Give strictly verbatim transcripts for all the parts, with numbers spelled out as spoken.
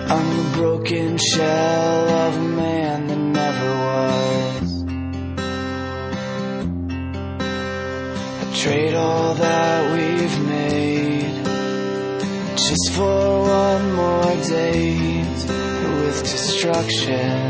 I'm the broken shell of a man that never was. I trade all that we've made just for one more date with destruction.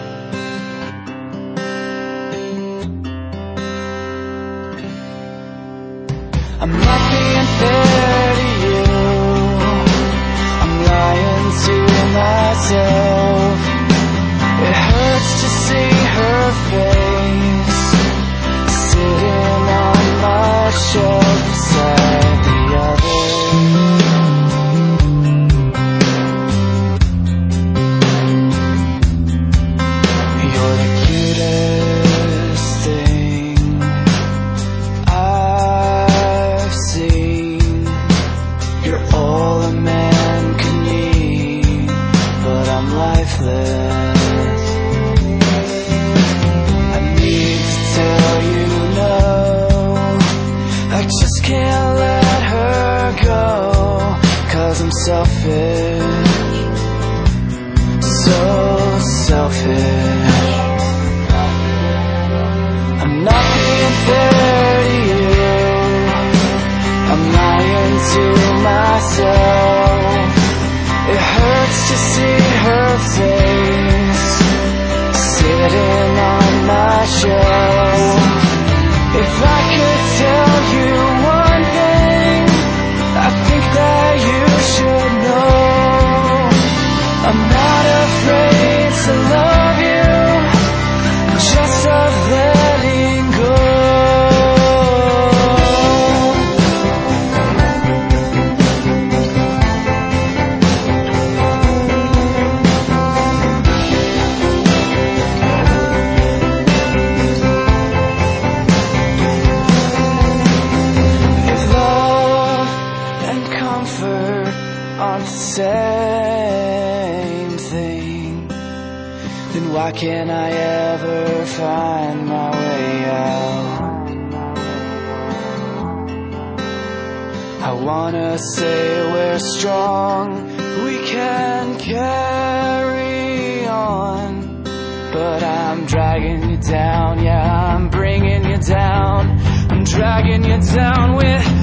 I'm not being fair to you, I'm lying to myself. It hurts to see her face sitting on my shelf beside the other. You're the cutest thing I've seen. You're all a man can need, but I'm lifeless. I need to tell you no, I just can't let her go, 'cause I'm selfish, so selfish. I'm not being fair to you, I'm lying to myself. It hurts to see her face sitting on my shelf. If I could tell you one thing, I think that you should know, I'm not afraid to love you, just of letting go. Aren't the same thing, then why can't I ever find my way out? I wanna say we're strong, we can carry on, but I'm dragging you down, yeah, I'm bringing you down, I'm dragging you down with